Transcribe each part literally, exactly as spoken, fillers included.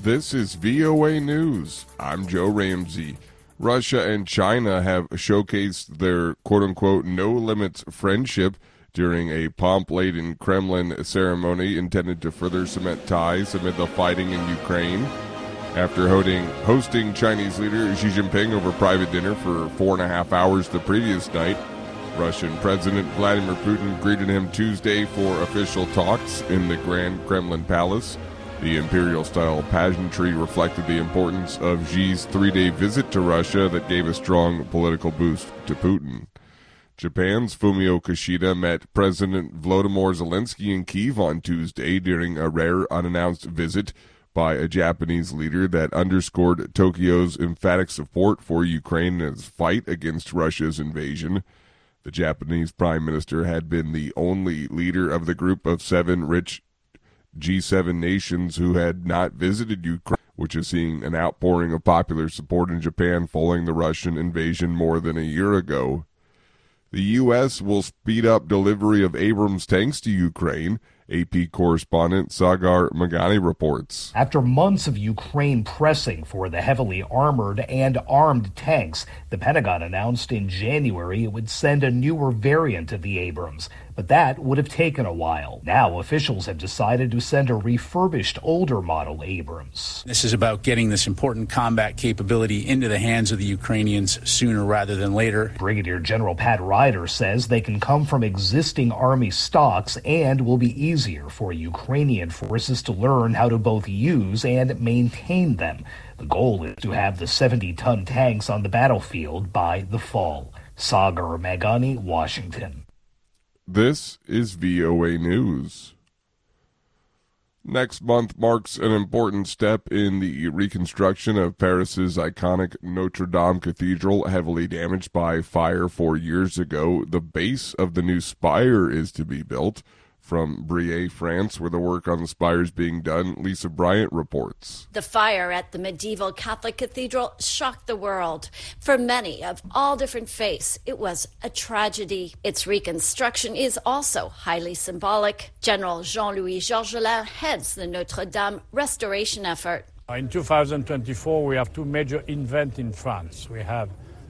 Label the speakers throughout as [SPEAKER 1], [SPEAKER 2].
[SPEAKER 1] This is V O A News. I'm Joe Ramsey. Russia and China have showcased their quote-unquote no-limits friendship during a pomp-laden Kremlin ceremony intended to further cement ties amid the fighting in Ukraine. After hosting, hosting Chinese leader Xi Jinping over private dinner for four and a half hours the previous night, Russian President Vladimir Putin greeted him Tuesday for official talks in the Grand Kremlin Palace. The imperial-style pageantry reflected the importance of Xi's three-day visit to Russia that gave a strong political boost to Putin. Japan's Fumio Kishida met President Volodymyr Zelensky in Kyiv on Tuesday during a rare unannounced visit by a Japanese leader that underscored Tokyo's emphatic support for Ukraine in its fight against Russia's invasion. The Japanese prime minister had been the only leader of the group of seven rich G seven nations who had not visited Ukraine, which is seeing an outpouring of popular support in Japan following the Russian invasion more than a year ago. The U S will speed up delivery of Abrams tanks to Ukraine, A P correspondent Sagar Magani reports.
[SPEAKER 2] After months of Ukraine pressing for the heavily armored and armed tanks, the Pentagon announced in January it would send a newer variant of the Abrams. But that would have taken a while. Now officials have decided to send a refurbished older model Abrams.
[SPEAKER 3] This is about getting this important combat capability into the hands of the Ukrainians sooner rather than later.
[SPEAKER 2] Brigadier General Pat Ryder says they can come from existing Army stocks and will be easier for Ukrainian forces to learn how to both use and maintain them. The goal is to have the seventy-ton tanks on the battlefield by the fall. Sagar Magani, Washington.
[SPEAKER 1] This is V O A News. Next month marks an important step in the reconstruction of Paris's iconic Notre Dame Cathedral, heavily damaged by fire four years ago. The base of the new spire is to be built. From Briey, France, where the work on the spire is being done, Lisa Bryant reports.
[SPEAKER 4] The fire at the medieval Catholic cathedral shocked the world. For many of all different faiths, it was a tragedy. Its reconstruction is also highly symbolic. General Jean-Louis Georgelin heads the Notre Dame restoration effort.
[SPEAKER 5] In two thousand twenty-four, we have two major events in France. We have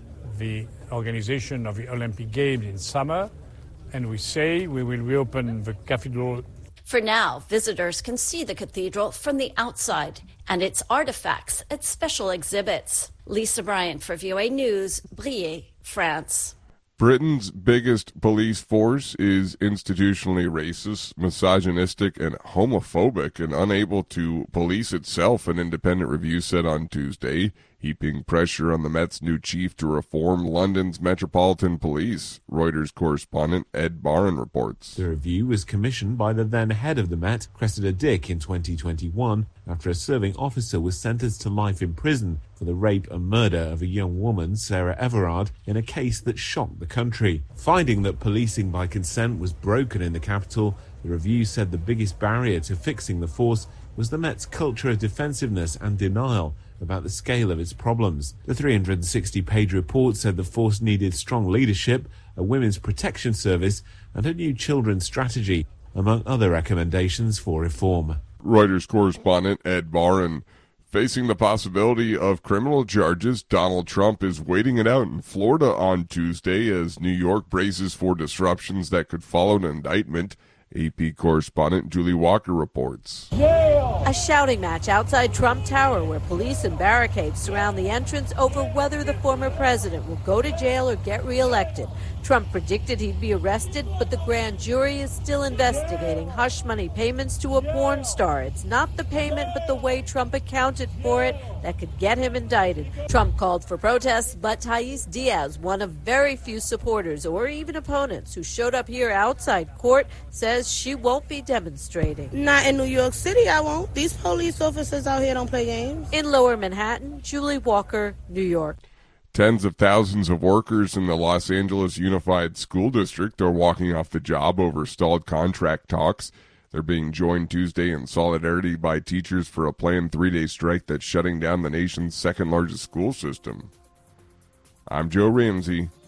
[SPEAKER 5] the organization of the Olympic Games in summer, and we say we will reopen the cathedral.
[SPEAKER 4] For now, visitors can see the cathedral from the outside and its artifacts at special exhibits. Lisa Bryant for V O A News, Briey, France.
[SPEAKER 1] Britain's biggest police force is institutionally racist, misogynistic, and homophobic and unable to police itself, an independent review said on Tuesday, heaping pressure on the Met's new chief to reform London's Metropolitan Police. Reuters correspondent Ed Barron reports.
[SPEAKER 6] The review was commissioned by the then head of the Met, Cressida Dick, in twenty twenty-one, after a serving officer was sentenced to life in prison for the rape and murder of a young woman, Sarah Everard, in a case that shocked the country. Finding that policing by consent was broken in the capital, the review said the biggest barrier to fixing the force was the Met's culture of defensiveness and denial about the scale of its problems. The three hundred sixty page report said the force needed strong leadership, a women's protection service, and a new children's strategy, among other recommendations for reform.
[SPEAKER 1] Reuters correspondent Ed Barron. Facing the possibility of criminal charges, Donald Trump is waiting it out in Florida on Tuesday as New York braces for disruptions that could follow an indictment. A P correspondent Julie Walker reports.
[SPEAKER 7] A shouting match outside Trump Tower where police and barricades surround the entrance over whether the former president will go to jail or get reelected. Trump predicted he'd be arrested, but the grand jury is still investigating hush money payments to a porn star. It's not the payment, but the way Trump accounted for it that could get him indicted. Trump called for protests, but Thais Diaz, one of very few supporters or even opponents who showed up here outside court, says she won't be demonstrating.
[SPEAKER 8] Not in New York City, I won't. These police officers out here don't play games.
[SPEAKER 7] In Lower Manhattan, Julie Walker, New York.
[SPEAKER 1] Tens of thousands of workers in the Los Angeles Unified School District are walking off the job over stalled contract talks. They're being joined Tuesday in solidarity by teachers for a planned three-day strike that's shutting down the nation's second-largest school system. I'm Joe Ramsey.